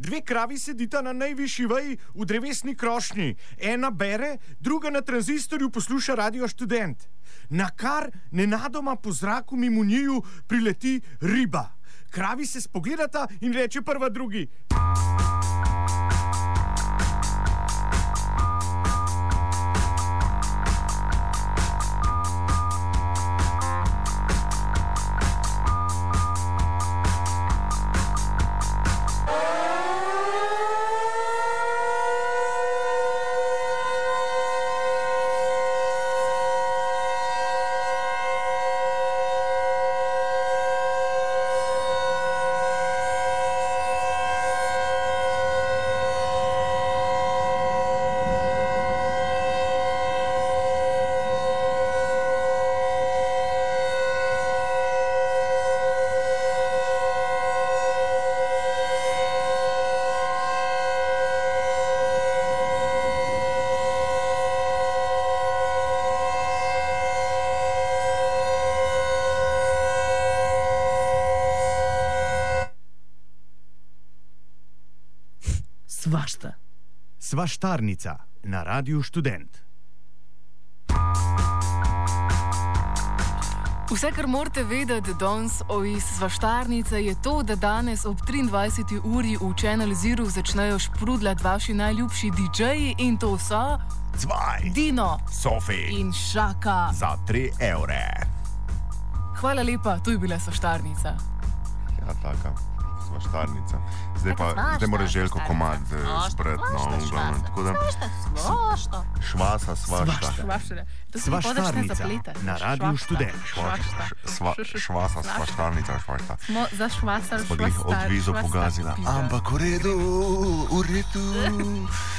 Dve kravi sedita na najvišji veji v drevesni krošnji. Ena bere, druga na tranzistorju posluša Radio Študent. Nakar nenadoma po zraku mimo njiju prileti riba. Kravi se spogledata in reče prva drugi: Svaštarnica na Radiu Študent. Vse, kar morate vedeti danes iz Svaštarnice, je to, da danes ob 23. uri v Channel Zero začnejo šprudljati vaši najljubši DJ-ji in to so Cvaj, Dino, Sofi in Šaka. Za 3 evre. Hvala lepa, to je bila Svaštarnica. Ja, taka Svaštarnica. Zdaj mora Željko komad zbrati na uglavnom. Tako da švasa. Svaštarnica na Radiu Študent. Švasa, svaštarnica, švasa. Smo za švasar, Smo glih odvizo pogazila. Ampak v redu.